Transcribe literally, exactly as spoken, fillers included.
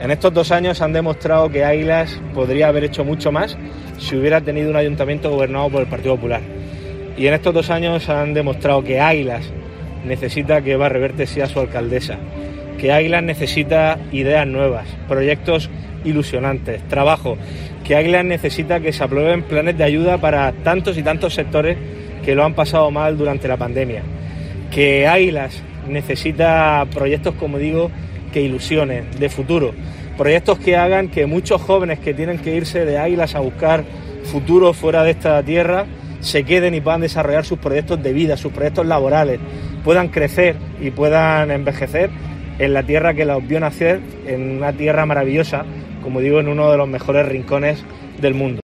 En estos dos años han demostrado que Águilas podría haber hecho mucho más si hubiera tenido un ayuntamiento gobernado por el Partido Popular. Y en estos dos años han demostrado que Águilas necesita que Eva Reverte sea su alcaldesa, que Águilas necesita ideas nuevas, proyectos ilusionantes, trabajo, que Águilas necesita que se aprueben planes de ayuda para tantos y tantos sectores que lo han pasado mal durante la pandemia, que Águilas necesita proyectos, como digo, que ilusionen, de futuro, proyectos que hagan que muchos jóvenes que tienen que irse de Águilas a buscar futuro fuera de esta tierra se queden y puedan desarrollar sus proyectos de vida, sus proyectos laborales, puedan crecer y puedan envejecer en la tierra que los vio nacer, en una tierra maravillosa, como digo, en uno de los mejores rincones del mundo.